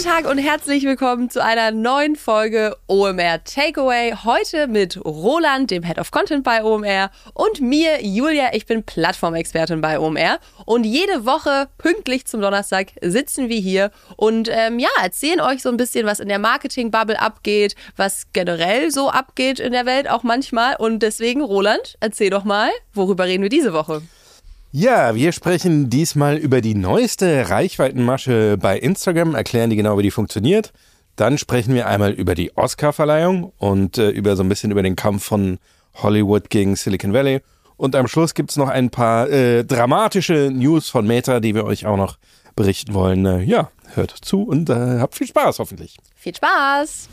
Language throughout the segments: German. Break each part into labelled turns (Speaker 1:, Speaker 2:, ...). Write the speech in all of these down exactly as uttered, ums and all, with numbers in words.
Speaker 1: Guten Tag und herzlich willkommen zu einer neuen Folge O M R Takeaway. Heute mit Roland, dem Head of Content bei O M R, und mir, Julia, ich bin Plattformexpertin bei O M R. Und jede Woche, pünktlich zum Donnerstag, sitzen wir hier und ähm, ja, erzählen euch so ein bisschen, was in der Marketing-Bubble abgeht, was generell so abgeht in der Welt auch manchmal. Und deswegen, Roland, erzähl doch mal, worüber reden wir diese Woche?
Speaker 2: Ja, wir sprechen diesmal über die neueste Reichweitenmasche bei Instagram, erklären die genau, wie die funktioniert. Dann sprechen wir einmal über die Oscar-Verleihung und äh, über so ein bisschen über den Kampf von Hollywood gegen Silicon Valley. Und am Schluss gibt es noch ein paar äh, dramatische News von Meta, die wir euch auch noch berichten wollen. Äh, ja, hört zu und äh, habt viel Spaß hoffentlich.
Speaker 1: Viel Spaß!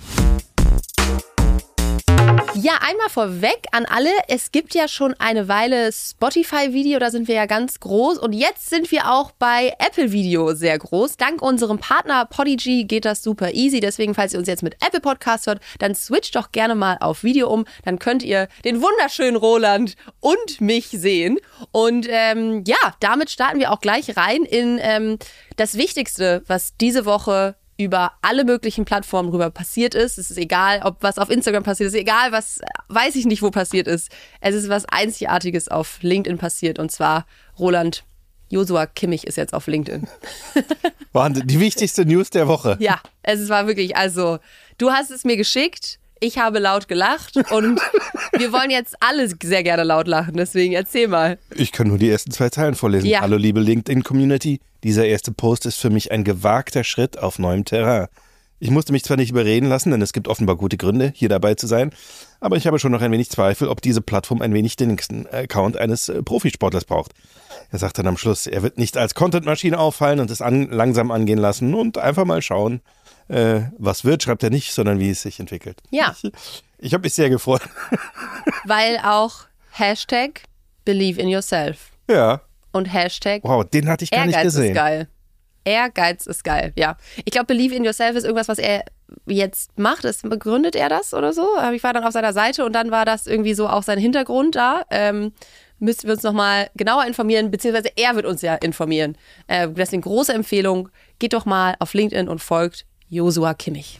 Speaker 1: Ja, einmal vorweg an alle, es gibt ja schon eine Weile Spotify-Video, da sind wir ja ganz groß und jetzt sind wir auch bei Apple-Video sehr groß. Dank unserem Partner Podigy geht das super easy, deswegen falls ihr uns jetzt mit Apple Podcast hört, dann switcht doch gerne mal auf Video um, dann könnt ihr den wunderschönen Roland und mich sehen. Und ähm, ja, damit starten wir auch gleich rein in ähm, das Wichtigste, was diese Woche über alle möglichen Plattformen rüber passiert ist. Es ist egal, ob was auf Instagram passiert ist, egal, was, weiß ich nicht, wo passiert ist. Es ist was Einzigartiges auf LinkedIn passiert und zwar Roland, Joshua Kimmich ist jetzt auf LinkedIn.
Speaker 2: Wahnsinn, die wichtigste News der Woche.
Speaker 1: Ja, es war wirklich, also, du hast es mir geschickt, ich habe laut gelacht und wir wollen jetzt alle sehr gerne laut lachen, deswegen erzähl mal.
Speaker 2: Ich kann nur die ersten zwei Zeilen vorlesen.
Speaker 1: Ja.
Speaker 2: Hallo liebe LinkedIn-Community, dieser erste Post ist für mich ein gewagter Schritt auf neuem Terrain. Ich musste mich zwar nicht überreden lassen, denn es gibt offenbar gute Gründe, hier dabei zu sein, aber ich habe schon noch ein wenig Zweifel, ob diese Plattform ein wenig den nächsten Account eines äh, Profisportlers braucht. Er sagt dann am Schluss, er wird nicht als Content-Maschine auffallen und es an, langsam angehen lassen und einfach mal schauen, äh, was wird, schreibt er nicht, sondern wie es sich entwickelt.
Speaker 1: Ja.
Speaker 2: Ich, ich habe mich sehr gefreut.
Speaker 1: Weil auch Hashtag Believe in Yourself
Speaker 2: Ja.
Speaker 1: und Hashtag
Speaker 2: Wow, den hatte ich gar
Speaker 1: Ehrgeiz
Speaker 2: nicht gesehen.
Speaker 1: ist geil. Ehrgeiz ist geil, ja. Ich glaube, Believe in Yourself ist irgendwas, was er jetzt macht. Ist, begründet er das oder so? Ich war dann auf seiner Seite und dann war das irgendwie so auch sein Hintergrund da. Ähm, müssten wir uns nochmal genauer informieren, beziehungsweise er wird uns ja informieren. Äh, deswegen große Empfehlung, geht doch mal auf LinkedIn und folgt Joshua Kimmich.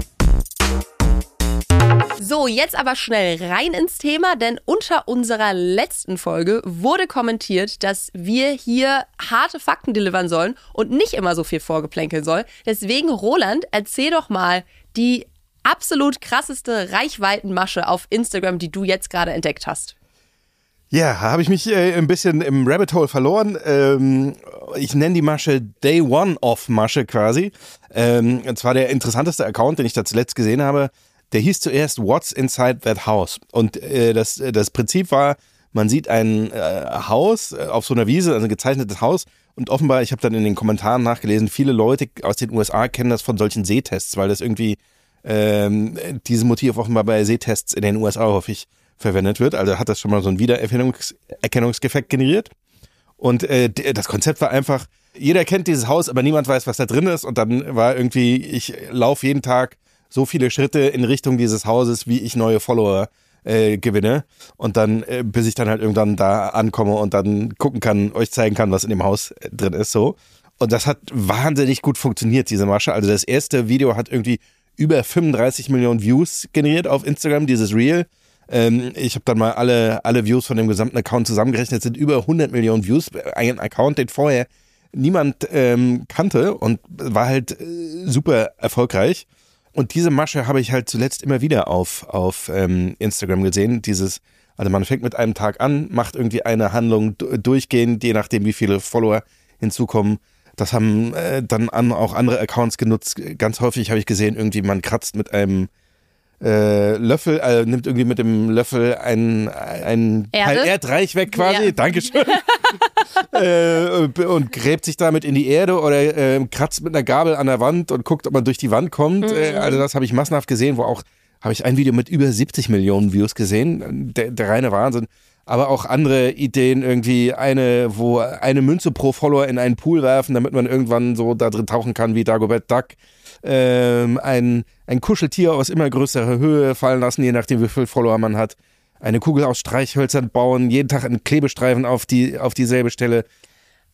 Speaker 1: So, jetzt aber schnell rein ins Thema, denn unter unserer letzten Folge wurde kommentiert, dass wir hier harte Fakten delivern sollen und nicht immer so viel vorgeplänkeln soll. Deswegen, Roland, erzähl doch mal die absolut krasseste Reichweitenmasche auf Instagram, die du jetzt gerade entdeckt hast.
Speaker 2: Ja, habe ich mich äh, ein bisschen im Rabbit Hole verloren. Ähm, ich nenne die Masche Day One of Masche quasi. Ähm, und zwar der interessanteste Account, den ich da zuletzt gesehen habe. Der hieß zuerst What's Inside That House? Und äh, das, das Prinzip war, man sieht ein äh, Haus auf so einer Wiese, also ein gezeichnetes Haus. Und offenbar, ich habe dann in den Kommentaren nachgelesen, viele Leute aus den U S A kennen das von solchen Sehtests, weil das irgendwie ähm, dieses Motiv offenbar bei Sehtests in den U S A häufig verwendet wird. Also hat das schon mal so einen Wiedererkennungseffekt generiert. Und äh, das Konzept war einfach, jeder kennt dieses Haus, aber niemand weiß, was da drin ist. Und dann war irgendwie, ich laufe jeden Tag so viele Schritte in Richtung dieses Hauses, wie ich neue Follower äh, gewinne. Und dann, äh, bis ich dann halt irgendwann da ankomme und dann gucken kann, euch zeigen kann, was in dem Haus äh, drin ist. So. Und das hat wahnsinnig gut funktioniert, diese Masche. Also das erste Video hat irgendwie über fünfunddreißig Millionen Views generiert auf Instagram, dieses Reel. Ähm, ich habe dann mal alle, alle Views von dem gesamten Account zusammengerechnet, sind über hundert Millionen Views. Ein Account, den vorher niemand ähm, kannte und war halt äh, super erfolgreich. Und diese Masche habe ich halt zuletzt immer wieder auf, auf ähm, Instagram gesehen. Dieses, also man fängt mit einem Tag an, macht irgendwie eine Handlung d- durchgehend, je nachdem wie viele Follower hinzukommen. Das haben äh, dann an, auch andere Accounts genutzt. Ganz häufig habe ich gesehen, irgendwie man kratzt mit einem äh, Löffel, äh, nimmt irgendwie mit dem Löffel ein, ein Teil Erdreich weg quasi. Ja. Dankeschön. äh, und gräbt sich damit in die Erde oder äh, kratzt mit einer Gabel an der Wand und guckt, ob man durch die Wand kommt. Mhm. Äh, also das habe ich massenhaft gesehen, wo auch, habe ich ein Video mit über siebzig Millionen Views gesehen. Der, der reine Wahnsinn. Aber auch andere Ideen, irgendwie eine, wo eine Münze pro Follower in einen Pool werfen, damit man irgendwann so da drin tauchen kann wie Dagobert Duck. Ähm, ein, ein Kuscheltier aus immer größerer Höhe fallen lassen, je nachdem wie viele Follower man hat. Eine Kugel aus Streichhölzern bauen, jeden Tag einen Klebestreifen auf die auf dieselbe Stelle.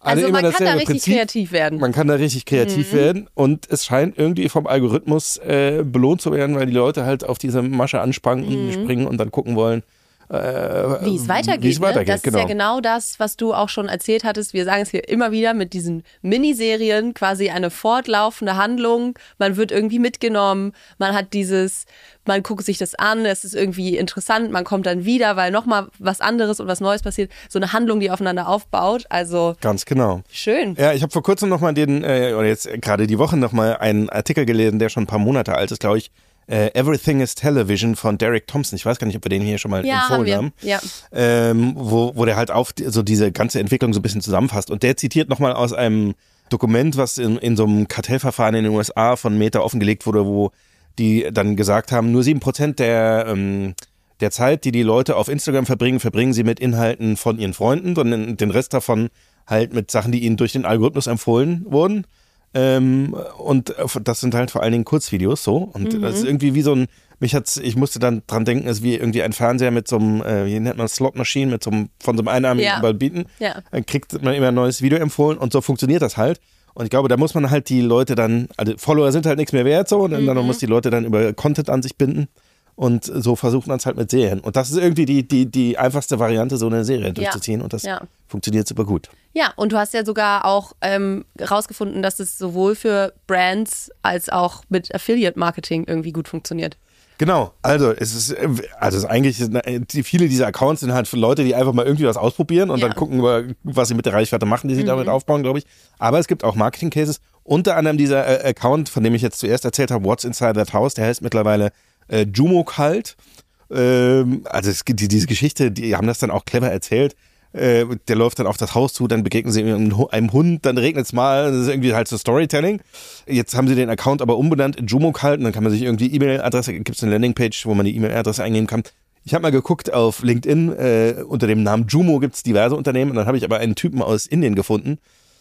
Speaker 1: Also
Speaker 2: immer
Speaker 1: man kann da
Speaker 2: dasselbe
Speaker 1: richtig
Speaker 2: Prinzip.
Speaker 1: kreativ werden.
Speaker 2: Man kann da richtig kreativ
Speaker 1: Mhm.
Speaker 2: werden und es scheint irgendwie vom Algorithmus äh, belohnt zu werden, weil die Leute halt auf diese Masche anspringen,
Speaker 1: Mhm.
Speaker 2: springen und dann gucken wollen, äh,
Speaker 1: wie es weitergeht.
Speaker 2: Wie es weitergeht,
Speaker 1: ne? Das
Speaker 2: genau.
Speaker 1: ist ja genau das, was du auch schon erzählt hattest. Wir sagen es hier immer wieder mit diesen Miniserien, quasi eine fortlaufende Handlung. Man wird irgendwie mitgenommen, man hat dieses, man guckt sich das an, es ist irgendwie interessant, man kommt dann wieder, weil nochmal was anderes und was Neues passiert. So eine Handlung, die aufeinander aufbaut. Also
Speaker 2: Ganz genau.
Speaker 1: schön.
Speaker 2: Ja, ich habe vor kurzem nochmal den, äh, oder jetzt gerade die Woche nochmal einen Artikel gelesen, der schon ein paar Monate alt ist, glaube ich. Äh, Everything is Television von Derek Thompson. Ich weiß gar nicht, ob wir den hier schon mal
Speaker 1: Ja,
Speaker 2: empfohlen
Speaker 1: haben wir.
Speaker 2: haben.
Speaker 1: Ja.
Speaker 2: Ähm, wo, wo der halt auf die- so diese ganze Entwicklung so ein bisschen zusammenfasst. Und der zitiert nochmal aus einem Dokument, was in, in so einem Kartellverfahren in den U S A von Meta offengelegt wurde, wo die dann gesagt haben, nur sieben Prozent der, ähm, der Zeit, die die Leute auf Instagram verbringen, verbringen sie mit Inhalten von ihren Freunden, sondern den Rest davon halt mit Sachen, die ihnen durch den Algorithmus empfohlen wurden. Ähm, und das sind halt vor allen Dingen Kurzvideos so. Und
Speaker 1: Mhm.
Speaker 2: das ist irgendwie wie so ein, mich hat's, ich musste dann dran denken, es ist wie irgendwie ein Fernseher mit so einem, äh, wie nennt man Slot Machine, mit so einem, von so einem einarmigen
Speaker 1: Ja.
Speaker 2: Überbieten.
Speaker 1: Ja.
Speaker 2: Dann kriegt man immer ein neues Video empfohlen und so funktioniert das halt. Und ich glaube, da muss man halt die Leute dann, also Follower sind halt nichts mehr wert so, und dann
Speaker 1: Mhm.
Speaker 2: muss die Leute dann über Content an sich binden. Und so versucht man es halt mit Serien. Und das ist irgendwie die, die, die einfachste Variante, so eine Serie durchzuziehen. Und das
Speaker 1: Ja.
Speaker 2: funktioniert super gut.
Speaker 1: Ja, und du hast ja sogar auch ähm, rausgefunden, dass es sowohl für Brands als auch mit Affiliate-Marketing irgendwie gut funktioniert.
Speaker 2: Genau, also es ist, äh, also es ist eigentlich, die, viele dieser Accounts sind halt für Leute, die einfach mal irgendwie was ausprobieren und
Speaker 1: Ja.
Speaker 2: dann gucken, was sie mit der Reichweite machen, die sie
Speaker 1: Mhm.
Speaker 2: damit aufbauen, glaube ich. Aber es gibt auch Marketing-Cases. Unter anderem dieser äh, Account, von dem ich jetzt zuerst erzählt habe, What's Inside That House, der heißt mittlerweile äh, Jumo Cult. Ähm, also es gibt die, diese Geschichte, die haben das dann auch clever erzählt. Äh, der läuft dann auf das Haus zu, dann begegnen sie einem, einem Hund, dann regnet es mal, das ist irgendwie halt so Storytelling. Jetzt haben sie den Account aber umbenannt in Jumo Cult und dann kann man sich irgendwie E-Mail-Adresse, gibt es eine Landingpage, wo man die E-Mail-Adresse eingeben kann. Ich habe mal geguckt auf LinkedIn, äh, unter dem Namen Jumo gibt es diverse Unternehmen und dann habe ich aber einen Typen aus Indien gefunden,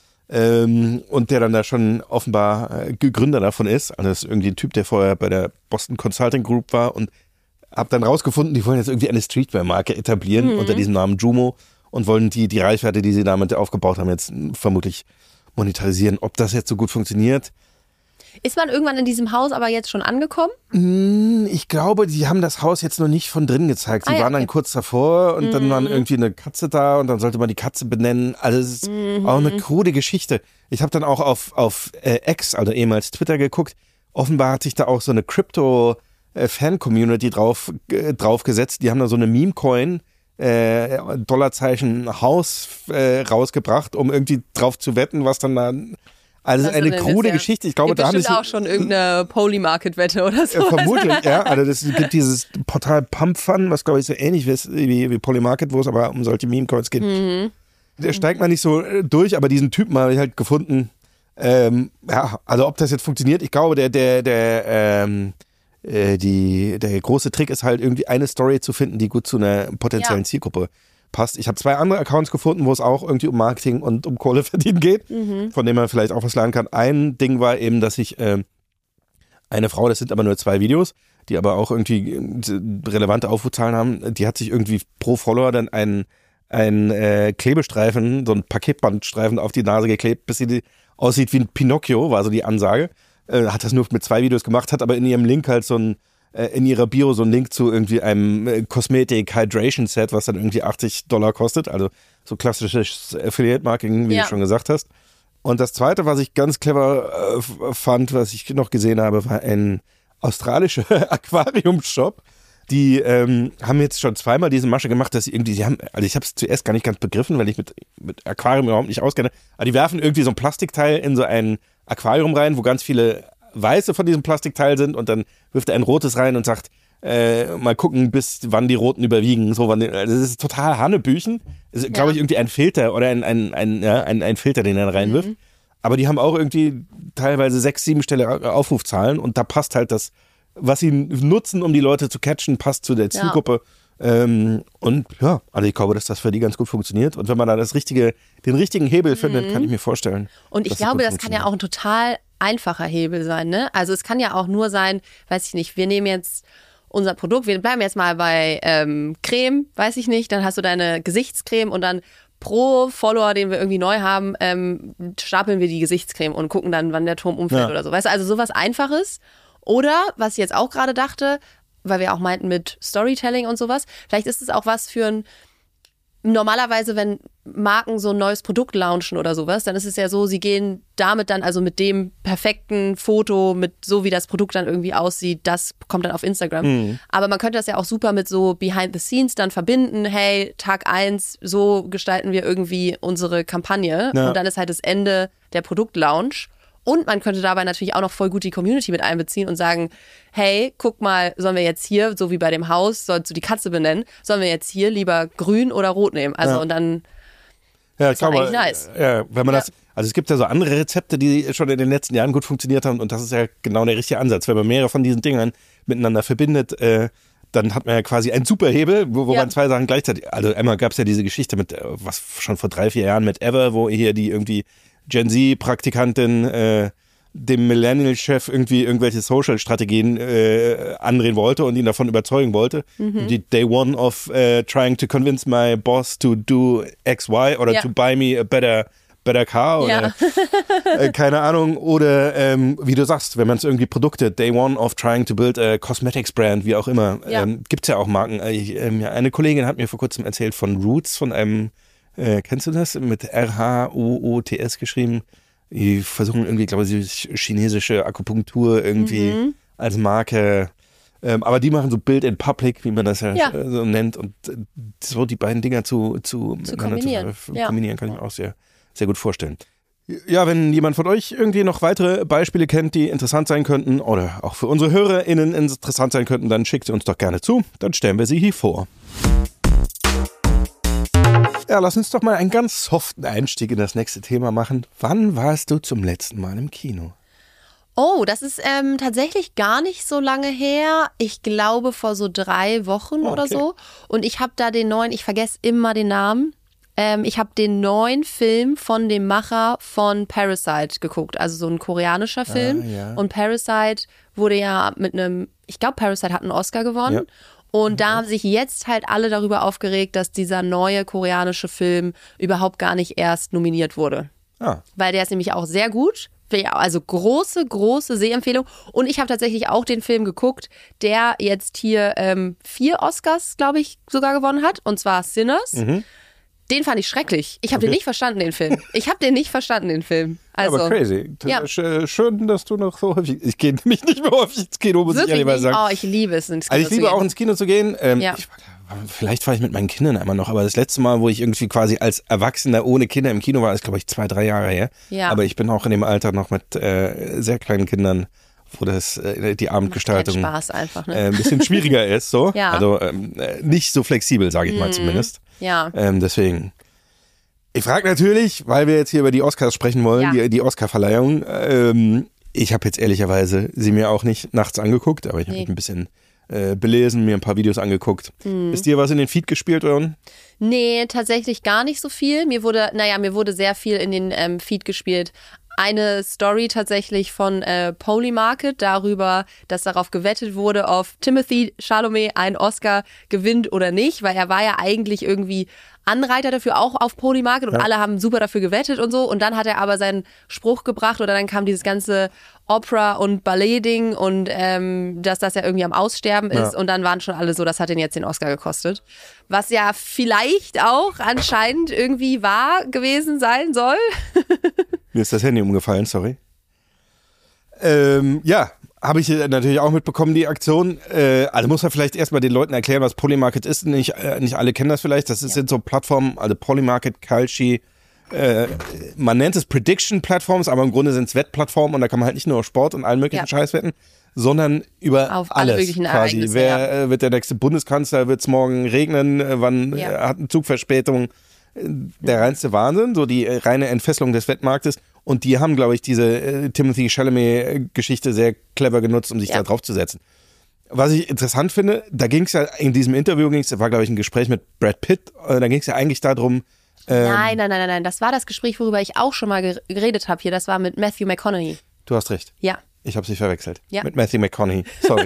Speaker 2: ähm, und der dann da schon offenbar äh, Gründer davon ist. Also das ist irgendwie ein Typ, der vorher bei der Boston Consulting Group war, und habe dann rausgefunden, die wollen jetzt irgendwie eine Streetwear-Marke etablieren
Speaker 1: Mhm.
Speaker 2: unter diesem Namen Jumo und wollen die, die Reichweite, die sie damit aufgebaut haben, jetzt vermutlich monetarisieren. Ob das jetzt so gut funktioniert?
Speaker 1: Ist man irgendwann in diesem Haus aber jetzt schon angekommen?
Speaker 2: Ich glaube, die haben das Haus jetzt noch nicht von drin gezeigt. Sie
Speaker 1: Ah, ja,
Speaker 2: waren dann
Speaker 1: okay.
Speaker 2: kurz davor und dann
Speaker 1: Mhm.
Speaker 2: waren irgendwie eine Katze da und dann sollte man die Katze benennen. Also es ist
Speaker 1: Mhm.
Speaker 2: auch eine krude Geschichte. Ich habe dann auch auf, auf äh, X, also ehemals Twitter, geguckt. Offenbar hat sich da auch so eine Crypto-Fan-Community drauf, äh, drauf gesetzt. Die haben da so eine Meme-Coin, äh, Dollarzeichen Haus äh, rausgebracht, um irgendwie drauf zu wetten, was dann da... Also
Speaker 1: Was
Speaker 2: eine
Speaker 1: denn
Speaker 2: krude
Speaker 1: jetzt, ja.
Speaker 2: Geschichte. Ich glaube,
Speaker 1: Gibt
Speaker 2: da haben
Speaker 1: bestimmt
Speaker 2: sich
Speaker 1: auch schon irgendeine Poly-Market-Wette oder so.
Speaker 2: ja, vermutlich, ja. Also das gibt dieses Portal Pump Fun, was glaube ich so ähnlich ist wie, wie Polymarket, wo es aber um solche Meme-Coins geht.
Speaker 1: Mhm.
Speaker 2: Der steigt man nicht so äh, durch, aber diesen Typen habe ich halt gefunden. Ähm, ja, also ob das jetzt funktioniert, ich glaube, der, der, der, ähm, äh, die, der große Trick ist halt irgendwie eine Story zu finden, die gut zu einer potenziellen
Speaker 1: Ja.
Speaker 2: Zielgruppe passt. Ich habe zwei andere Accounts gefunden, wo es auch irgendwie um Marketing und um Kohle verdienen geht,
Speaker 1: Mhm.
Speaker 2: von denen man vielleicht auch was lernen kann. Ein Ding war eben, dass ich ähm, eine Frau, das sind aber nur zwei Videos, die aber auch irgendwie äh, relevante Aufrufzahlen haben, die hat sich irgendwie pro Follower dann einen, einen äh, Klebestreifen, so ein Paketbandstreifen auf die Nase geklebt, bis sie die aussieht wie ein Pinocchio, war so die Ansage. Äh, hat das nur mit zwei Videos gemacht, hat aber in ihrem Link halt so ein, äh, in ihrer Bio so ein Link zu irgendwie einem äh, Kosmetik-Hydration-Set, was dann irgendwie achtzig Dollar kostet, also so klassisches Affiliate-Marketing, wie
Speaker 1: Ja.
Speaker 2: du schon gesagt hast. Und das Zweite, was ich ganz clever äh, f- fand, was ich noch gesehen habe, war ein australischer Aquariumshop. Die ähm, haben jetzt schon zweimal diese Masche gemacht, dass sie irgendwie, sie haben, also ich habe es zuerst gar nicht ganz begriffen, weil ich mit, mit Aquarium überhaupt nicht auskenne, aber die werfen irgendwie so ein Plastikteil in so ein Aquarium rein, wo ganz viele weiße von diesem Plastikteil sind, und dann wirft er ein rotes rein und sagt, äh, mal gucken, bis wann die roten überwiegen. So, wann die, also das ist total Hanebüchen. Das ist, glaube ich, irgendwie ein Filter oder ein, ein, ein, ja, ein, ein Filter, den er reinwirft.
Speaker 1: Mhm.
Speaker 2: Aber die haben auch irgendwie teilweise sechs, sieben Stelle Aufrufzahlen, und da passt halt das, was sie nutzen, um die Leute zu catchen, passt zu der Zielgruppe. Ähm, und ja, also ich glaube, dass das für die ganz gut funktioniert. Und wenn man da das richtige, den richtigen Hebel findet, kann ich mir vorstellen.
Speaker 1: Und ich
Speaker 2: dass es
Speaker 1: glaube,
Speaker 2: gut
Speaker 1: das kann ja
Speaker 2: funktioniert.
Speaker 1: auch ein total einfacher Hebel sein, ne? Also es kann ja auch nur sein, weiß ich nicht, wir nehmen jetzt unser Produkt, wir bleiben jetzt mal bei ähm, Creme, weiß ich nicht, dann hast du deine Gesichtscreme und dann pro Follower, den wir irgendwie neu haben, ähm, stapeln wir die Gesichtscreme und gucken dann, wann der Turm umfällt ja. oder so. Weißt du, also sowas Einfaches. Oder, was ich jetzt auch gerade dachte, weil wir auch meinten mit Storytelling und sowas, vielleicht ist es auch was für ein, normalerweise, wenn Marken so ein neues Produkt launchen oder sowas, dann ist es ja so, sie gehen damit dann, also mit dem perfekten Foto, mit so wie das Produkt dann irgendwie aussieht, das kommt dann auf Instagram. Mhm. Aber man könnte das ja auch super mit so Behind the Scenes dann verbinden. Hey, Tag eins, so gestalten wir irgendwie unsere Kampagne. Ja. Und dann ist halt das Ende der Produktlaunch. Und man könnte dabei natürlich auch noch voll gut die Community mit einbeziehen und sagen, hey, guck mal, sollen wir jetzt hier, so wie bei dem Haus, sollst du die Katze benennen, sollen wir jetzt hier lieber grün oder rot nehmen? Also ja. und dann
Speaker 2: ja,
Speaker 1: ist
Speaker 2: das
Speaker 1: eigentlich nice.
Speaker 2: Ja, wenn man
Speaker 1: ja.
Speaker 2: das, also es gibt ja so andere Rezepte, die schon in den letzten Jahren gut funktioniert haben und das ist ja genau der richtige Ansatz. Wenn man mehrere von diesen Dingern miteinander verbindet, äh, dann hat man ja quasi einen Superhebel, wo, wo ja. man zwei Sachen gleichzeitig, also einmal gab es ja diese Geschichte mit, was schon vor drei, vier Jahren mit Ever, wo hier die irgendwie Gen Z-Praktikantin äh, dem Millennial-Chef irgendwie irgendwelche Social-Strategien äh, andrehen wollte und ihn davon überzeugen wollte. Mhm. Die Day One of uh, trying to convince my boss to do X Y oder ja. to buy me a better, better car oder ja. äh, keine Ahnung. Oder ähm, wie du sagst, wenn man es irgendwie Produkte, Day One of trying to build a Cosmetics-Brand, wie auch immer, ja. ähm, gibt es ja auch Marken. Ich, ähm, eine Kollegin hat mir vor kurzem erzählt von Roots, von einem Äh, kennst du das? Mit R H O O T S geschrieben. Die versuchen irgendwie, glaube ich, chinesische Akupunktur irgendwie mhm. als Marke. Ähm, aber die machen so Bild in Public, wie man das ja, ja. so nennt. Und so die beiden Dinger zu, zu,
Speaker 1: zu kombinieren.
Speaker 2: Zu, ja. kombinieren kann ich mir auch sehr, sehr gut vorstellen. Ja, wenn jemand von euch irgendwie noch weitere Beispiele kennt, die interessant sein könnten oder auch für unsere HörerInnen interessant sein könnten, dann schickt sie uns doch gerne zu. Dann stellen wir sie hier vor. Ja, lass uns doch mal einen ganz soften Einstieg in das nächste Thema machen. Wann warst du zum letzten Mal im Kino?
Speaker 1: Oh, das ist ähm, tatsächlich gar nicht so lange her. Ich glaube vor so drei Wochen okay. oder so. Und ich habe da den neuen, ich vergesse immer den Namen. Ähm, ich habe den neuen Film von dem Macher von Parasite geguckt. Also so ein koreanischer Film. Ah, ja. Und Parasite wurde ja mit einem, ich glaube Parasite hat einen Oscar gewonnen. Ja. Und da haben sich jetzt halt alle darüber aufgeregt, dass dieser neue koreanische Film überhaupt gar nicht erst nominiert wurde. Ah. Weil der ist nämlich auch sehr gut. Also große, große Sehempfehlung. Und ich habe tatsächlich auch den Film geguckt, der jetzt hier ähm, vier Oscars, glaube ich, sogar gewonnen hat. Und zwar Sinners. Mhm. Den fand ich schrecklich. Ich habe okay. den nicht verstanden, den Film. Ich habe den nicht verstanden, den Film. Also,
Speaker 2: aber crazy. Ja. Schön, dass du noch so häufig... Ich gehe nämlich nicht mehr häufig ins Kino, muss
Speaker 1: Wirklich
Speaker 2: ich ehrlich sagen.
Speaker 1: Oh, ich liebe es, ins Kino
Speaker 2: also ich liebe
Speaker 1: zu
Speaker 2: auch ins Kino zu gehen. Ähm,
Speaker 1: ja.
Speaker 2: ich, vielleicht fahre ich mit meinen Kindern einmal noch, aber das letzte Mal, wo ich irgendwie quasi als Erwachsener ohne Kinder im Kino war, ist, glaube ich, zwei, drei Jahre her. Ja. Aber ich bin auch in dem Alter noch mit äh, sehr kleinen Kindern, wo das äh, die Abendgestaltung
Speaker 1: Spaß einfach, ne?
Speaker 2: äh, ein bisschen schwieriger ist. So.
Speaker 1: Ja.
Speaker 2: Also ähm, nicht so flexibel, sage ich mm. mal zumindest.
Speaker 1: Ja.
Speaker 2: Ähm, deswegen... Ich frage natürlich, weil wir jetzt hier über die Oscars sprechen wollen, ja. die, die Oscar-Verleihung. Ähm, ich habe jetzt ehrlicherweise sie mir auch nicht nachts angeguckt, aber ich habe nee. mich ein bisschen äh, belesen, mir ein paar Videos angeguckt. Hm. Ist dir was in den Feed gespielt, oder?
Speaker 1: Nee, tatsächlich gar nicht so viel. Mir wurde, naja, mir wurde sehr viel in den ähm, Feed gespielt. Eine Story tatsächlich von äh, Polymarket darüber, dass darauf gewettet wurde, ob Timothée Chalamet einen Oscar gewinnt oder nicht, weil er war ja eigentlich irgendwie Anreiter dafür, auch auf Polymarket und ja. alle haben super dafür gewettet und so und dann hat er aber seinen Spruch gebracht oder dann kam dieses ganze Opera- und Ballet-Ding und ähm, dass das ja irgendwie am Aussterben ist ja. und dann waren schon alle so, das hat ihn jetzt den Oscar gekostet. Was ja vielleicht auch anscheinend irgendwie wahr gewesen sein soll.
Speaker 2: Mir ist das Handy umgefallen, sorry. Ähm, ja, habe ich natürlich auch mitbekommen, die Aktion. Äh, also muss man vielleicht erstmal den Leuten erklären, was Polymarket ist. Nicht, äh, nicht alle kennen das vielleicht. Das ist, ja. sind so Plattformen, also Polymarket, Kalshi, äh, man nennt es Prediction-Plattforms, aber im Grunde sind es Wettplattformen und da kann man halt nicht nur auf Sport und allen möglichen ja. Scheiß wetten, sondern über
Speaker 1: auf
Speaker 2: alles
Speaker 1: alle möglichen
Speaker 2: quasi.
Speaker 1: Ereignisse,
Speaker 2: Wer
Speaker 1: ja.
Speaker 2: äh, wird der nächste Bundeskanzler? Wird es morgen regnen? Äh, wann ja. äh, hat eine Zugverspätung? Der reinste Wahnsinn, so die reine Entfesselung des Wettmarktes. Und die haben, glaube ich, diese äh, Timothée Chalamet-Geschichte sehr clever genutzt, um sich
Speaker 1: ja.
Speaker 2: da drauf zu setzen. Was ich interessant finde, da ging es ja, in diesem Interview ging es, war, glaube ich, ein Gespräch mit Brad Pitt, äh, da ging es ja eigentlich darum... Ähm,
Speaker 1: nein, nein, nein, nein, nein, das war das Gespräch, worüber ich auch schon mal geredet habe hier, das war mit Matthew McConaughey.
Speaker 2: Du hast recht.
Speaker 1: Ja.
Speaker 2: Ich habe sie verwechselt.
Speaker 1: Ja.
Speaker 2: Mit Matthew McConaughey. Sorry.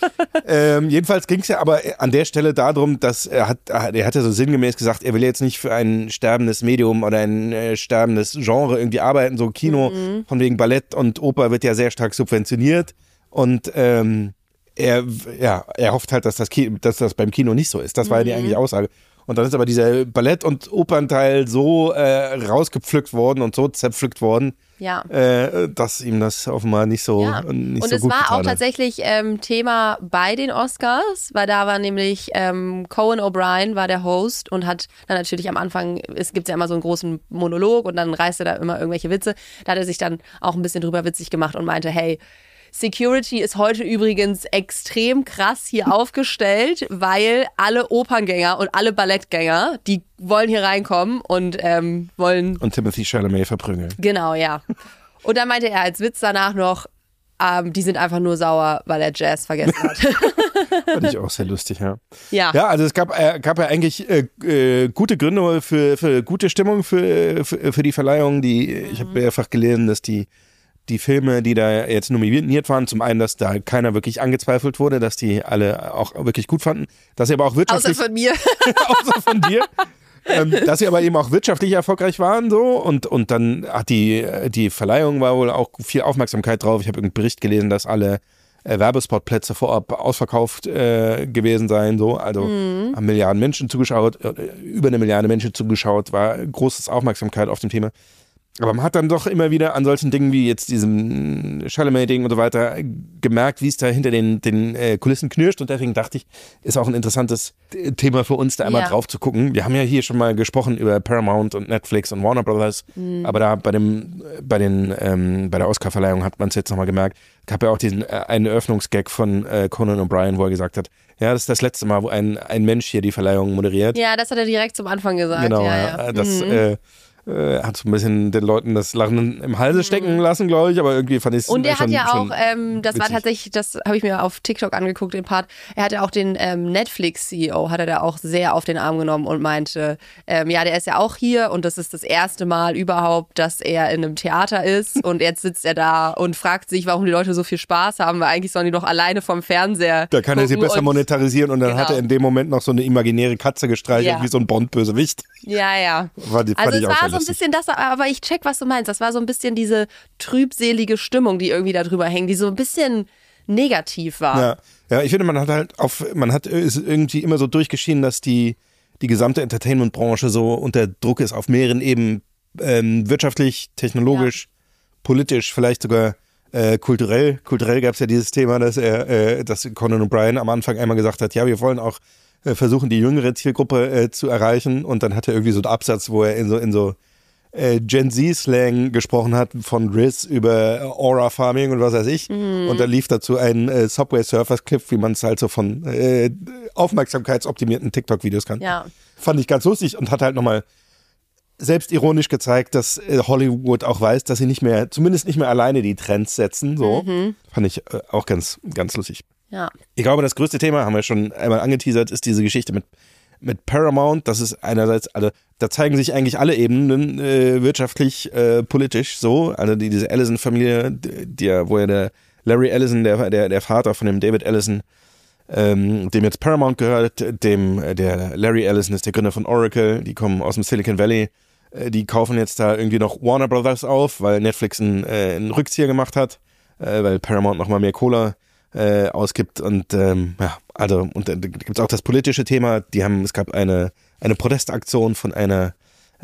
Speaker 2: ähm, jedenfalls ging es ja aber an der Stelle darum, dass er hat, er hat ja so sinngemäß gesagt, er will jetzt nicht für ein sterbendes Medium oder ein äh, sterbendes Genre irgendwie arbeiten. So Kino mhm. von wegen Ballett und Oper wird ja sehr stark subventioniert. Und ähm, er, ja, er hofft halt, dass das, Ki- dass das beim Kino nicht so ist. Das war ja die eigentliche Aussage. Und dann ist aber dieser Ballett- und Opernteil so äh, rausgepflückt worden und so zerpflückt worden,
Speaker 1: ja.
Speaker 2: äh, dass ihm das offenbar nicht so
Speaker 1: ja.
Speaker 2: nicht
Speaker 1: Und
Speaker 2: so
Speaker 1: es
Speaker 2: gut
Speaker 1: war auch
Speaker 2: hat.
Speaker 1: tatsächlich ähm, Thema bei den Oscars, weil da war nämlich ähm, Conan O'Brien war der Host und hat dann natürlich am Anfang, es gibt ja immer so einen großen Monolog und dann reißt er da immer irgendwelche Witze. Da hat er sich dann auch ein bisschen drüber witzig gemacht und meinte, hey, Security ist heute übrigens extrem krass hier aufgestellt, weil alle Operngänger und alle Ballettgänger, die wollen hier reinkommen und ähm, wollen...
Speaker 2: Und Timothy Chalamet verprügeln.
Speaker 1: Genau, ja. Und dann meinte er als Witz danach noch, ähm, die sind einfach nur sauer, weil er Jazz vergessen hat.
Speaker 2: Fand ich auch sehr lustig, ja.
Speaker 1: Ja,
Speaker 2: ja also es gab, äh, gab ja eigentlich äh, äh, gute Gründe für, für gute Stimmung für, für, für die Verleihung. Die, ich habe mehrfach gelesen, dass die Die Filme, die da jetzt nominiert waren, zum einen, dass da keiner wirklich angezweifelt wurde, dass die alle auch wirklich gut fanden, dass sie aber auch wirtschaftlich...
Speaker 1: außer von mir.
Speaker 2: außer von dir. ähm, dass sie aber eben auch wirtschaftlich erfolgreich waren so und, und dann hat die, die Verleihung war wohl auch viel Aufmerksamkeit drauf. Ich habe irgendeinen Bericht gelesen, dass alle äh, Werbespotplätze vorab ausverkauft äh, gewesen seien. So. Also mhm. haben Milliarden Menschen zugeschaut, äh, über eine Milliarde Menschen zugeschaut, war großes Aufmerksamkeit auf dem Thema. Aber man hat dann doch immer wieder an solchen Dingen wie jetzt diesem Chalamet-Ding und so weiter gemerkt, wie es da hinter den, den äh, Kulissen knirscht. Und deswegen dachte ich, ist auch ein interessantes Thema für uns, da einmal
Speaker 1: ja.
Speaker 2: drauf zu gucken. Wir haben ja hier schon mal gesprochen über Paramount und Netflix und Warner Brothers. Mhm. Aber da bei dem, bei den, ähm, bei der Oscar-Verleihung hat man es jetzt nochmal gemerkt. Es gab ja auch diesen äh, einen Eröffnungsgag von äh, Conan O'Brien, wo er gesagt hat, ja, das ist das letzte Mal, wo ein, ein Mensch hier die Verleihung moderiert.
Speaker 1: Ja, das hat er direkt zum Anfang gesagt.
Speaker 2: Genau,
Speaker 1: ja,
Speaker 2: ja.
Speaker 1: ja.
Speaker 2: Das,
Speaker 1: mhm.
Speaker 2: äh, Äh, hat so ein bisschen den Leuten das Lachen im Halse stecken lassen, glaube ich, aber irgendwie fand ich es
Speaker 1: Und er
Speaker 2: schon,
Speaker 1: hat ja auch,
Speaker 2: schon
Speaker 1: ähm, das
Speaker 2: witzig.
Speaker 1: war tatsächlich, das habe ich mir auf TikTok angeguckt, den Part, er hat ja auch den ähm, Netflix-C E O, hat er da auch sehr auf den Arm genommen und meinte, ähm, ja, der ist ja auch hier und das ist das erste Mal überhaupt, dass er in einem Theater ist und jetzt sitzt er da und fragt sich, warum die Leute so viel Spaß haben, weil eigentlich sollen die doch alleine vom Fernseher
Speaker 2: Da kann er sie besser
Speaker 1: und,
Speaker 2: monetarisieren und dann
Speaker 1: genau.
Speaker 2: hat er in dem Moment noch so eine imaginäre Katze gestreichelt,
Speaker 1: Ja.
Speaker 2: wie so ein Bond-Bösewicht.
Speaker 1: Ja, ja.
Speaker 2: War, die, fand
Speaker 1: Also
Speaker 2: ich
Speaker 1: es
Speaker 2: auch
Speaker 1: war
Speaker 2: sehr
Speaker 1: so ein
Speaker 2: lustig.
Speaker 1: bisschen das, aber ich check, was du meinst. Das war so ein bisschen diese trübselige Stimmung, die irgendwie da drüber hängt, die so ein bisschen negativ war.
Speaker 2: Ja. ja, ich finde, man hat halt auf, man hat ist irgendwie immer so durchgeschieden, dass die, die gesamte Entertainment-Branche so unter Druck ist auf mehreren Ebenen, ähm, wirtschaftlich, technologisch, ja. politisch, vielleicht sogar äh, kulturell. Kulturell gab es ja dieses Thema, dass er, äh, dass Conan O'Brien am Anfang einmal gesagt hat, ja, wir wollen auch äh, versuchen, die jüngere Zielgruppe äh, zu erreichen, und dann hat er irgendwie so einen Absatz, wo er in so in so äh, Gen Z-Slang gesprochen hat, von Riz über Aura Farming und was weiß ich. Mhm. Und dann lief dazu ein äh, Subway Surfers Clip, wie man es halt so von äh, aufmerksamkeitsoptimierten TikTok-Videos kann.
Speaker 1: Ja.
Speaker 2: Fand ich ganz lustig und hat halt nochmal selbstironisch gezeigt, dass äh, Hollywood auch weiß, dass sie nicht mehr, zumindest nicht mehr alleine die Trends setzen. So. Mhm. Fand ich äh, auch ganz, ganz lustig.
Speaker 1: Ja.
Speaker 2: Ich glaube, das größte Thema, haben wir schon einmal angeteasert, ist diese Geschichte mit, mit Paramount. Das ist einerseits, also, da zeigen sich eigentlich alle Ebenen, äh, wirtschaftlich, äh, politisch so. Also die, diese Ellison-Familie, die, wo ja der Larry Ellison, der, der, der Vater von dem David Ellison, ähm, dem jetzt Paramount gehört, dem, der Larry Ellison ist der Gründer von Oracle, die kommen aus dem Silicon Valley. Äh, die kaufen jetzt da irgendwie noch Warner Brothers auf, weil Netflix einen, äh, einen Rückzieher gemacht hat, äh, weil Paramount nochmal mehr Cola Äh, ausgibt, und ähm, ja, also, und da gibt es auch das politische Thema. Die haben, es gab eine, eine Protestaktion von einer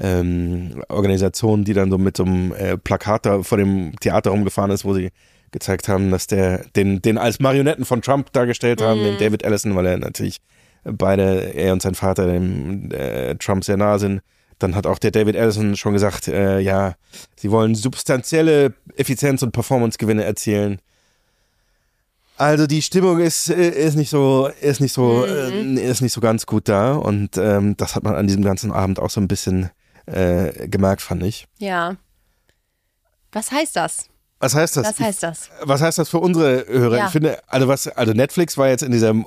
Speaker 2: ähm, Organisation, die dann so mit so einem äh, Plakat da vor dem Theater rumgefahren ist, wo sie gezeigt haben, dass der den, den als Marionetten von Trump dargestellt haben, mhm. den David Ellison, weil er natürlich beide, er und sein Vater, dem äh, Trump sehr nah sind. Dann hat auch der David Ellison schon gesagt, äh, ja, sie wollen substanzielle Effizienz- und Performancegewinne erzielen. Also die Stimmung ist, ist nicht so, ist nicht so, mhm. ist nicht so ganz gut da, und ähm, das hat man an diesem ganzen Abend auch so ein bisschen äh, gemerkt, fand ich.
Speaker 1: Ja. Was heißt das?
Speaker 2: Was heißt das?
Speaker 1: Was heißt das?
Speaker 2: Ich, was heißt das für unsere Hörer? Ja. Ich finde, also was, also Netflix war jetzt in diesem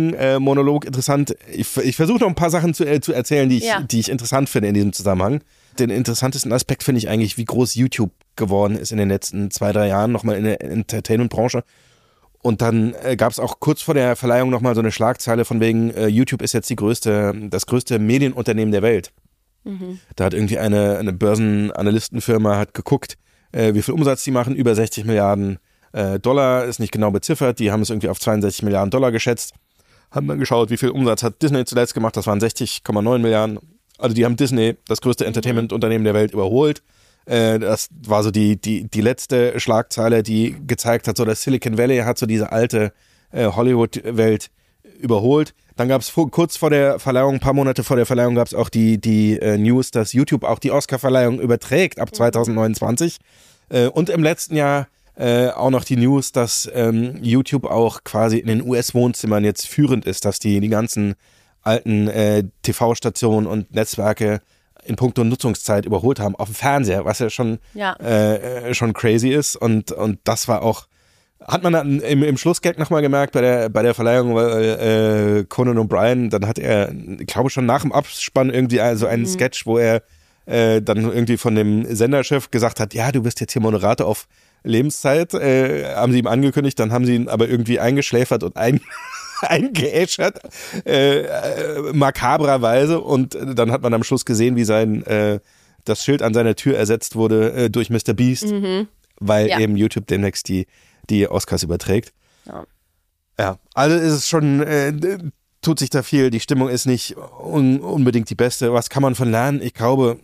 Speaker 2: Opening-Monolog interessant. Ich, ich versuche noch ein paar Sachen zu, äh, zu erzählen, die ich, ja. die ich interessant finde in diesem Zusammenhang. den interessantesten Aspekt finde ich eigentlich, wie groß YouTube geworden ist in den letzten zwei, drei Jahren, nochmal in der Entertainment-Branche. Und dann äh, gab es auch kurz vor der Verleihung nochmal so eine Schlagzeile von wegen, äh, YouTube ist jetzt die größte, das größte Medienunternehmen der Welt. Mhm. Da hat irgendwie eine, eine Börsenanalystenfirma hat geguckt, äh, wie viel Umsatz die machen, über sechzig Milliarden äh, Dollar, ist nicht genau beziffert, die haben es irgendwie auf zweiundsechzig Milliarden Dollar geschätzt, haben dann geschaut, wie viel Umsatz hat Disney zuletzt gemacht, das waren sechzig Komma neun Milliarden. Also die haben Disney, das größte Entertainment-Unternehmen der Welt, überholt. Äh, das war so die, die, die letzte Schlagzeile, die gezeigt hat, so das Silicon Valley hat so diese alte äh, Hollywood-Welt überholt. Dann gab es kurz vor der Verleihung, ein paar Monate vor der Verleihung, gab es auch die, die äh, News, dass YouTube auch die Oscar-Verleihung überträgt ab zwanzig neunundzwanzig. Äh, und im letzten Jahr äh, auch noch die News, dass ähm, YouTube auch quasi in den U S-Wohnzimmern jetzt führend ist, dass die die ganzen alten äh, T V-Stationen und Netzwerke in puncto Nutzungszeit überholt haben auf dem Fernseher, was ja schon,
Speaker 1: ja.
Speaker 2: Äh, schon crazy ist. Und, und das war auch, hat man dann im, im Schlussgag nochmal gemerkt bei der, bei der Verleihung, weil äh, Conan O'Brien, dann hat er, ich glaube schon nach dem Abspann irgendwie so also einen mhm. Sketch, wo er äh, dann irgendwie von dem Senderchef gesagt hat, ja, du bist jetzt hier Moderator auf Lebenszeit, äh, haben sie ihm angekündigt, dann haben sie ihn aber irgendwie eingeschläfert und ein eingeäschert, äh, äh, makabrerweise, und dann hat man am Schluss gesehen, wie sein äh, das Schild an seiner Tür ersetzt wurde äh, durch Mister Beast, mhm. weil ja. eben YouTube demnächst die, die Oscars überträgt. Ja, ja, also ist es schon, äh, tut sich da viel, die Stimmung ist nicht un- unbedingt die beste. Was kann man von lernen? Ich glaube,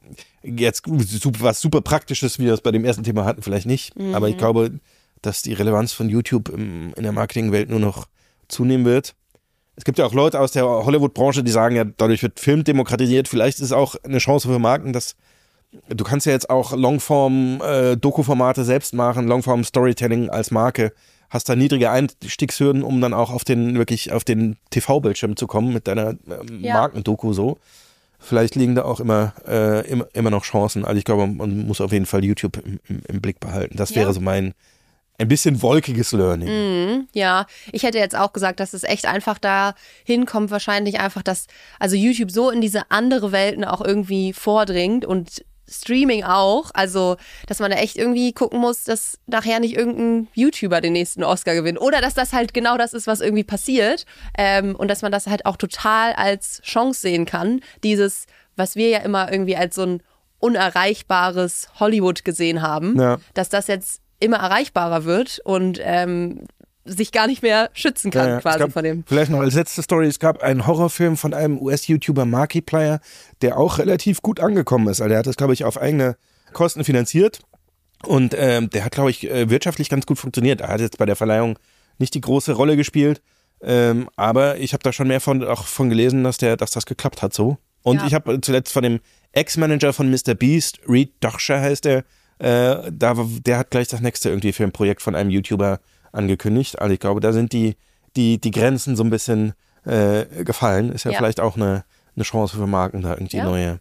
Speaker 2: jetzt was super Praktisches, wie wir das bei dem ersten Thema hatten, vielleicht nicht, mhm. aber ich glaube, dass die Relevanz von YouTube im, in der Marketingwelt nur noch zunehmen wird. Es gibt ja auch Leute aus der Hollywood-Branche, die sagen, ja, dadurch wird Film demokratisiert. Vielleicht ist es auch eine Chance für Marken, dass du kannst ja jetzt auch Longform-Doku-Formate selbst machen, Longform-Storytelling als Marke, hast da niedrige Einstiegshürden, um dann auch auf den wirklich auf den T V-Bildschirm zu kommen mit deiner ähm, ja. Markendoku so. Vielleicht liegen da auch immer, äh, immer, immer noch Chancen. Also ich glaube, man muss auf jeden Fall YouTube im, im, im Blick behalten. Das wäre ja. so mein ein bisschen wolkiges Learning.
Speaker 1: Mm, ja, ich hätte jetzt auch gesagt, dass es echt einfach da hinkommt, wahrscheinlich einfach, dass also YouTube so in diese andere Welten auch irgendwie vordringt und Streaming auch, also dass man da echt irgendwie gucken muss, dass nachher nicht irgendein YouTuber den nächsten Oscar gewinnt oder dass das halt genau das ist, was irgendwie passiert, ähm, und dass man das halt auch total als Chance sehen kann, dieses, was wir ja immer irgendwie als so ein unerreichbares Hollywood gesehen haben, ja. dass das jetzt immer erreichbarer wird und ähm, sich gar nicht mehr schützen kann, ja, ja. quasi
Speaker 2: gab,
Speaker 1: von dem.
Speaker 2: Vielleicht noch als letzte Story, es gab einen Horrorfilm von einem U S-YouTuber Markiplier, der auch relativ gut angekommen ist. Also der hat das, glaube ich, auf eigene Kosten finanziert und ähm, der hat, glaube ich, wirtschaftlich ganz gut funktioniert. Er hat jetzt bei der Verleihung nicht die große Rolle gespielt, ähm, aber ich habe da schon mehr von, auch von gelesen, dass, der, dass das geklappt hat so. Und ja. ich habe zuletzt von dem Ex-Manager von Mister Beast, Reed Dochscher heißt der, Äh, da, der hat gleich das nächste irgendwie für ein Projekt von einem YouTuber angekündigt. Also ich glaube, da sind die, die, die Grenzen so ein bisschen äh, gefallen. Ist ja, ja vielleicht auch eine, eine Chance für Marken, da irgendwie ja. neue,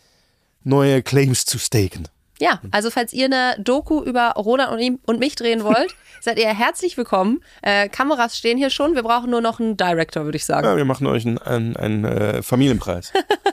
Speaker 2: neue Claims zu staken.
Speaker 1: Ja, also falls ihr eine Doku über Roland und, ihm, und mich drehen wollt, seid ihr herzlich willkommen. Äh, Kameras stehen hier schon, wir brauchen nur noch einen Director, würde ich sagen.
Speaker 2: Ja, wir machen euch einen, einen, einen äh, Familienpreis.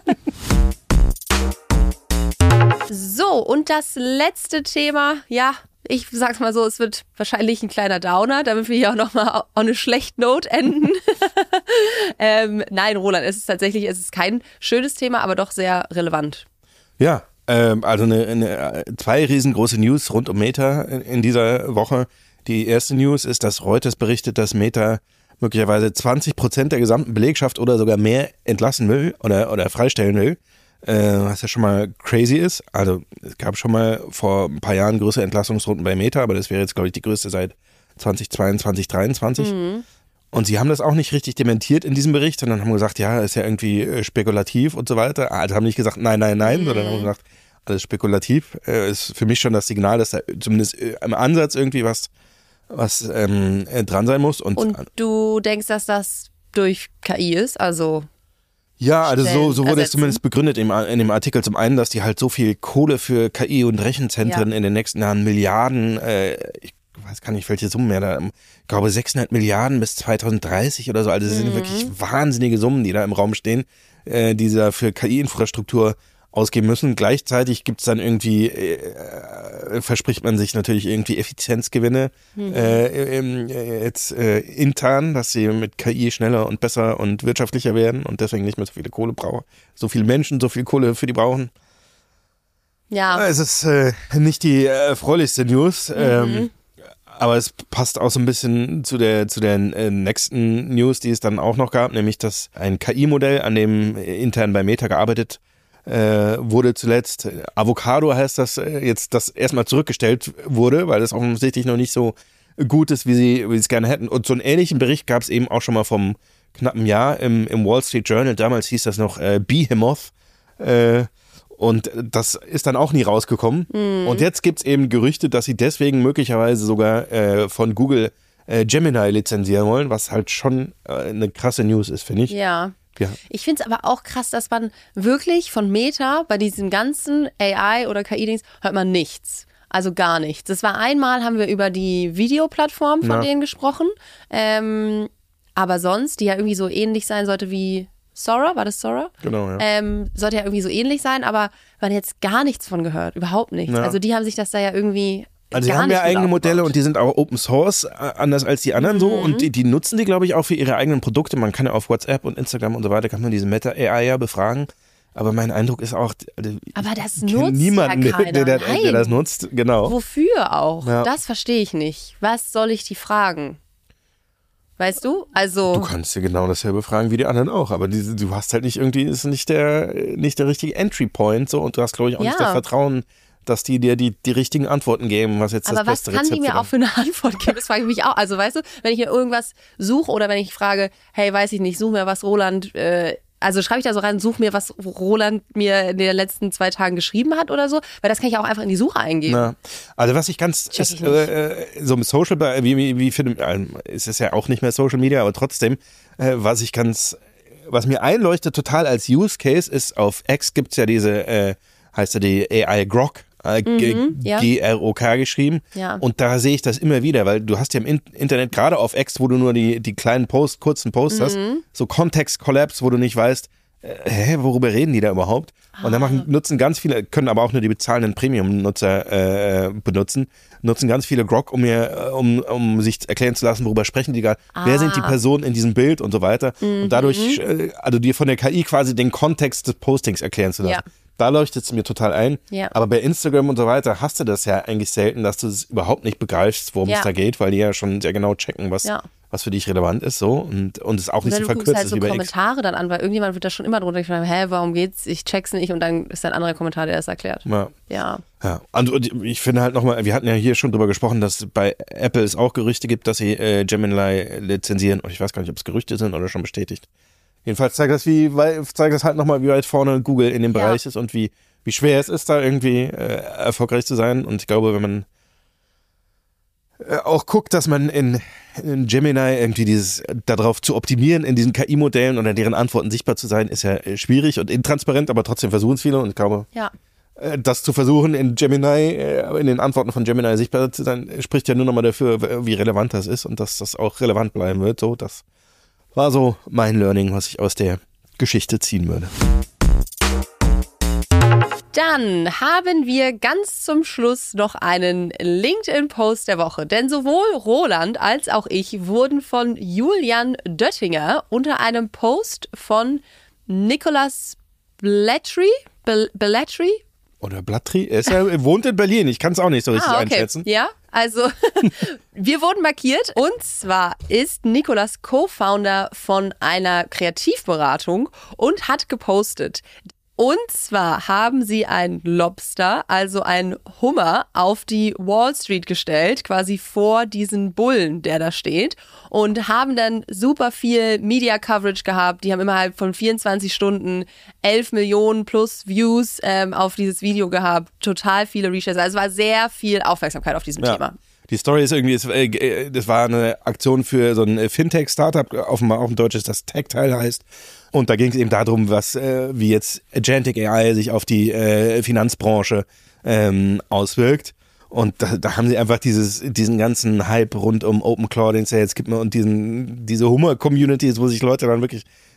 Speaker 1: So, und das letzte Thema, ja, ich sag's mal so, es wird wahrscheinlich ein kleiner Downer, damit wir hier auch nochmal on eine schlechte Note enden. ähm, nein, Roland, es ist tatsächlich, es ist kein schönes Thema, aber doch sehr relevant.
Speaker 2: Ja, ähm, also eine, eine, zwei riesengroße News rund um Meta in, in dieser Woche. Die erste News ist, dass Reuters berichtet, dass Meta möglicherweise zwanzig Prozent der gesamten Belegschaft oder sogar mehr entlassen will oder, oder freistellen will. Äh, was ja schon mal crazy ist. Also es gab schon mal vor ein paar Jahren größere Entlassungsrunden bei Meta, aber das wäre jetzt, glaube ich, die größte seit zwanzig zweiundzwanzig, dreiundzwanzig. Mhm. Und sie haben das auch nicht richtig dementiert in diesem Bericht, sondern haben gesagt, ja, ist ja irgendwie spekulativ und so weiter. Also haben nicht gesagt, nein, nein, nein, mhm. sondern haben gesagt, alles spekulativ. Äh, ist für mich schon das Signal, dass da zumindest im Ansatz irgendwie was, was ähm, dran sein muss. Und,
Speaker 1: und du denkst, dass das durch K I ist? Also
Speaker 2: ja, also so, so wurde es zumindest begründet im, in dem Artikel. Zum einen, dass die halt so viel Kohle für K I und Rechenzentren ja. in den nächsten Jahren, Milliarden, äh, ich weiß gar nicht, welche Summen mehr da, ich glaube sechshundert Milliarden bis zweitausenddreißig oder so. Also das mhm. sind wirklich wahnsinnige Summen, die da im Raum stehen, äh, die sie da für K I-Infrastruktur ausgeben müssen. Gleichzeitig gibt es dann irgendwie, äh, verspricht man sich natürlich irgendwie Effizienzgewinne mhm. äh, im, äh, jetzt äh, intern, dass sie mit K I schneller und besser und wirtschaftlicher werden und deswegen nicht mehr so viele Kohle brauchen, so viele Menschen, so viel Kohle für die brauchen.
Speaker 1: Ja.
Speaker 2: Es ist äh, nicht die erfreulichste News, mhm. ähm, aber es passt auch so ein bisschen zu der zu der äh, nächsten News, die es dann auch noch gab, nämlich dass ein K I-Modell, an dem intern bei Meta gearbeitet Äh, wurde zuletzt, Avocado heißt das, äh, jetzt das erstmal zurückgestellt wurde, weil das offensichtlich noch nicht so gut ist, wie sie wie sie es gerne hätten. Und so einen ähnlichen Bericht gab es eben auch schon mal vom knappen Jahr im, im Wall Street Journal. Damals hieß das noch äh, Behemoth. Äh, und das ist dann auch nie rausgekommen. Mhm. Und jetzt gibt es eben Gerüchte, dass sie deswegen möglicherweise sogar äh, von Google äh, Gemini lizenzieren wollen, was halt schon äh, eine krasse News ist, finde ich.
Speaker 1: Ja.
Speaker 2: Ja.
Speaker 1: Ich finde es aber auch krass, dass man wirklich von Meta bei diesem ganzen A I oder K I-Dings hört man nichts. Also gar nichts. Das war einmal, haben wir über die Videoplattform von
Speaker 2: ja.
Speaker 1: denen gesprochen. Ähm, aber sonst, die ja irgendwie so ähnlich sein sollte wie Sora, war das Sora?
Speaker 2: Genau, ja.
Speaker 1: Ähm, sollte ja irgendwie so ähnlich sein, aber man hat jetzt gar nichts von gehört. Überhaupt nichts.
Speaker 2: Ja.
Speaker 1: Also die haben sich das da ja irgendwie...
Speaker 2: Also sie haben ja eigene Modelle und die sind auch Open Source, anders als die anderen mhm. so und die, die nutzen die, glaube ich, auch für ihre eigenen Produkte. Man kann ja auf WhatsApp und Instagram und so weiter, kann man diese Meta-A I ja befragen. Aber mein Eindruck ist auch,
Speaker 1: aber das nutzt
Speaker 2: niemanden,
Speaker 1: ja keiner.
Speaker 2: Der, der, der, der das nutzt. Genau.
Speaker 1: Wofür auch?
Speaker 2: Ja.
Speaker 1: Das verstehe ich nicht. Was soll ich die fragen? Weißt du? Also
Speaker 2: du kannst dir genau dasselbe fragen wie die anderen auch, aber die, du hast halt nicht irgendwie, ist nicht der, nicht der richtige Entry Point so und du hast, glaube ich, auch
Speaker 1: ja.
Speaker 2: nicht das Vertrauen, dass die dir die, die richtigen Antworten geben, was jetzt
Speaker 1: aber
Speaker 2: das beste Rezept ist.
Speaker 1: Aber was kann die mir auch für eine Antwort geben? Das frage ich mich auch. Also weißt du, wenn ich hier irgendwas suche oder wenn ich frage, hey, weiß ich nicht, such mir was Roland, äh, also schreibe ich da so rein, such mir, was Roland mir in den letzten zwei Tagen geschrieben hat oder so, weil das kann ich auch einfach in die Suche eingeben.
Speaker 2: Na, also was ich ganz,
Speaker 1: Check ich
Speaker 2: ist, äh, so mit Social, wie, wie, wie finde, äh, es ist ja auch nicht mehr Social Media, aber trotzdem, äh, was ich ganz, was mir einleuchtet total als Use Case ist, auf X gibt's ja diese, äh, heißt ja die A I Grok, äh,
Speaker 1: mhm, ja.
Speaker 2: G R O K geschrieben.
Speaker 1: Ja.
Speaker 2: Und da sehe ich das immer wieder, weil du hast ja im Internet, gerade auf X, wo du nur die, die kleinen Post, kurzen Posts
Speaker 1: mhm.
Speaker 2: hast, so Kontext-Collapse, wo du nicht weißt, äh, hä, worüber reden die da überhaupt? Ah. Und dann machen, nutzen ganz viele, können aber auch nur die bezahlenden Premium-Nutzer äh, benutzen, nutzen ganz viele Grok, um mir, um, um sich erklären zu lassen, worüber sprechen die gerade, ah. wer sind die Personen in diesem Bild und so weiter. Mhm. Und dadurch, äh, also dir von der K I quasi den Kontext des Postings erklären zu lassen. Ja. Da leuchtet es mir total ein. Ja. Aber bei Instagram und so weiter hast du das ja eigentlich selten, dass du es überhaupt nicht begreifst, worum ja. es da geht, weil die ja schon sehr genau checken, was, ja. was für dich relevant ist. So. Und, und es auch nicht so verkürzt ist. Du halt so
Speaker 1: wie bei Kommentare X. dann an, weil irgendjemand wird da schon immer drunter gefragt, hä, warum geht's? Ich check's nicht und dann ist ein anderer Kommentar, der das erklärt.
Speaker 2: Ja.
Speaker 1: Ja.
Speaker 2: ja. Und ich finde halt nochmal, wir hatten ja hier schon drüber gesprochen, dass bei Apple es auch Gerüchte gibt, dass sie äh, Gemini lizenzieren. Ich weiß gar nicht, ob es Gerüchte sind oder schon bestätigt. Jedenfalls zeigt das, wie, zeigt das halt nochmal, wie weit vorne Google in dem ja. Bereich ist und wie, wie schwer es ist, da irgendwie äh, erfolgreich zu sein. Und ich glaube, wenn man äh, auch guckt, dass man in, in Gemini irgendwie dieses, darauf zu optimieren, in diesen K I-Modellen oder deren Antworten sichtbar zu sein, ist ja äh, schwierig und intransparent, aber trotzdem versuchen es viele. Und ich glaube,
Speaker 1: ja.
Speaker 2: äh, das zu versuchen, in Gemini, äh, in den Antworten von Gemini sichtbar zu sein, spricht ja nur nochmal dafür, wie relevant das ist und dass das auch relevant bleiben wird. So, das war so mein Learning, was ich aus der Geschichte ziehen würde.
Speaker 1: Dann haben wir ganz zum Schluss noch einen LinkedIn-Post der Woche. Denn sowohl Roland als auch ich wurden von Julian Döttinger unter einem Post von Nicolas Belletri, Belletri?
Speaker 2: Oder Blattri? Er, ist ja, er wohnt in Berlin. Ich kann es auch nicht so richtig
Speaker 1: ah, okay.
Speaker 2: einschätzen.
Speaker 1: Ja, also wir wurden markiert. Und zwar ist Nicolas Co-Founder von einer Kreativberatung und hat gepostet. Und zwar haben sie einen Lobster, also einen Hummer, auf die Wall Street gestellt, quasi vor diesen Bullen, der da steht. Und haben dann super viel Media-Coverage gehabt. Die haben innerhalb von vierundzwanzig Stunden elf Millionen plus Views ähm, auf dieses Video gehabt. Total viele Reshares. Also es war sehr viel Aufmerksamkeit auf diesem ja. Thema.
Speaker 2: Die Story ist irgendwie, das war eine Aktion für so ein Fintech-Startup, offenbar auch ein deutsches, das Tactile heißt. Und da ging es eben darum, was wie jetzt Agentic A I sich auf die Finanzbranche ähm, auswirkt. Und da, da haben sie einfach dieses, diesen ganzen Hype rund um Open Cloud, den es ja jetzt gibt, und diesen, diese Hummer-Communities, wo sich Leute dann wirklich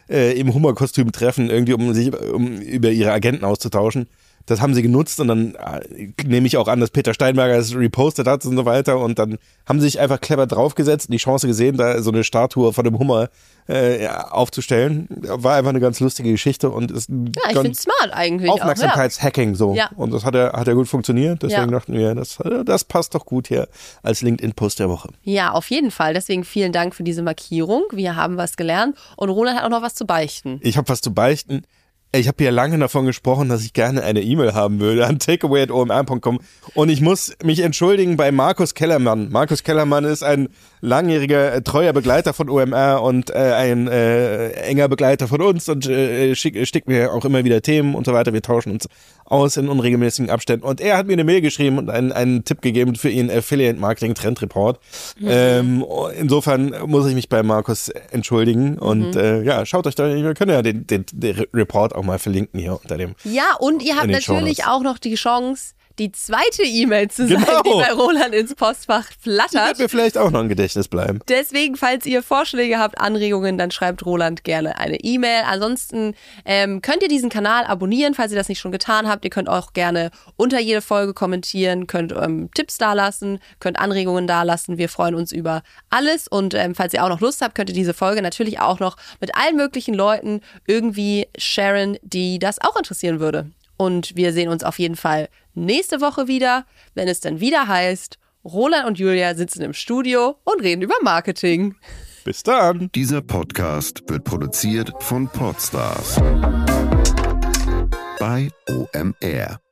Speaker 2: äh, im Hummerkostüm treffen, irgendwie um sich um über ihre Agenten auszutauschen. Das haben sie genutzt und dann äh, nehme ich auch an, dass Peter Steinberger es repostet hat und so weiter und dann haben sie sich einfach clever draufgesetzt und die Chance gesehen, da so eine Statue von dem Hummer äh, aufzustellen. War einfach eine ganz lustige Geschichte und ist
Speaker 1: ja, ich finde smart eigentlich
Speaker 2: Aufmerksamkeitshacking
Speaker 1: auch, ja.
Speaker 2: so.
Speaker 1: Ja.
Speaker 2: Und das hat ja, hat ja gut funktioniert, deswegen
Speaker 1: ja.
Speaker 2: dachten wir, das, das passt doch gut hier als LinkedIn-Post der Woche.
Speaker 1: Ja, auf jeden Fall. Deswegen vielen Dank für diese Markierung. Wir haben was gelernt und Roland hat auch noch was zu beichten.
Speaker 2: Ich habe was zu beichten. Ich habe ja lange davon gesprochen, dass ich gerne eine E-Mail haben würde an takeaway at o m r punkt com und ich muss mich entschuldigen bei Markus Kellermann. Markus Kellermann ist ein langjähriger, äh, treuer Begleiter von O M R und äh, ein äh, enger Begleiter von uns und äh, schick, schickt mir auch immer wieder Themen und so weiter. Wir tauschen uns aus in unregelmäßigen Abständen und er hat mir eine Mail geschrieben und einen, einen Tipp gegeben für ihren Affiliate Marketing Trend Report. Mhm. Ähm, insofern muss ich mich bei Markus entschuldigen und mhm. äh, ja, schaut euch da, wir können ja den, den, den Report auch mal verlinken hier unter dem.
Speaker 1: Ja, und ihr habt natürlich auch noch die Chance, die zweite E-Mail zu sein,
Speaker 2: genau.
Speaker 1: die bei Roland ins Postfach flattert.
Speaker 2: Die wird mir vielleicht auch noch im Gedächtnis bleiben.
Speaker 1: Deswegen, falls ihr Vorschläge habt, Anregungen, dann schreibt Roland gerne eine E-Mail. Ansonsten ähm, könnt ihr diesen Kanal abonnieren, falls ihr das nicht schon getan habt. Ihr könnt auch gerne unter jede Folge kommentieren, könnt ähm, Tipps dalassen, könnt Anregungen dalassen. Wir freuen uns über alles. Und ähm, falls ihr auch noch Lust habt, könnt ihr diese Folge natürlich auch noch mit allen möglichen Leuten irgendwie sharen, die das auch interessieren würde. Und wir sehen uns auf jeden Fall nächste Woche wieder, wenn es dann wieder heißt, Roland und Julia sitzen im Studio und reden über Marketing.
Speaker 2: Bis dann.
Speaker 3: Dieser Podcast wird produziert von Podstars bei O M R.